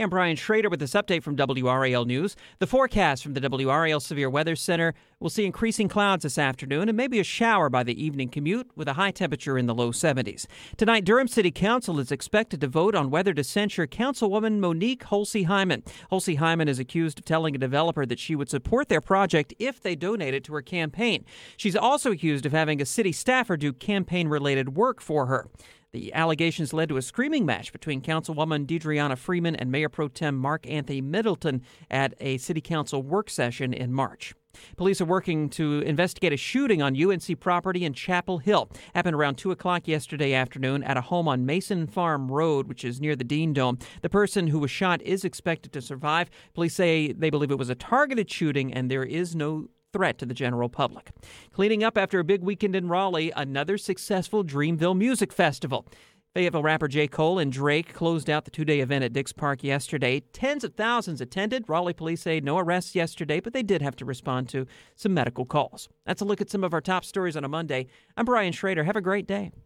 I'm Brian Schrader with this update from WRAL News. The forecast from the WRAL Severe Weather Center will see increasing clouds this afternoon and maybe a shower by the evening commute with a high temperature in the low 70s. Tonight, Durham City Council is expected to vote on whether to censure Councilwoman Monique Holsey-Hyman. Holsey-Hyman is accused of telling a developer that she would support their project if they donated to her campaign. She's also accused of having a city staffer do campaign-related work for her. The allegations led to a screaming match between Councilwoman Deidreana Freeman and Mayor Pro Tem Mark Anthony Middleton at a city council work session in March. Police are working to investigate a shooting on UNC property in Chapel Hill. Happened around 2 o'clock yesterday afternoon at a home on Mason Farm Road, which is near the Dean Dome. The person who was shot is expected to survive. Police say they believe it was a targeted shooting and there is no threat to the general public. Cleaning up after a big weekend in Raleigh, another successful Dreamville Music Festival. Fayetteville rapper J. Cole and Drake closed out the two-day event at Dix Park yesterday. Tens of thousands attended. Raleigh police say no arrests yesterday, but they did have to respond to some medical calls. That's a look at some of our top stories on a Monday. I'm Brian Schrader. Have a great day.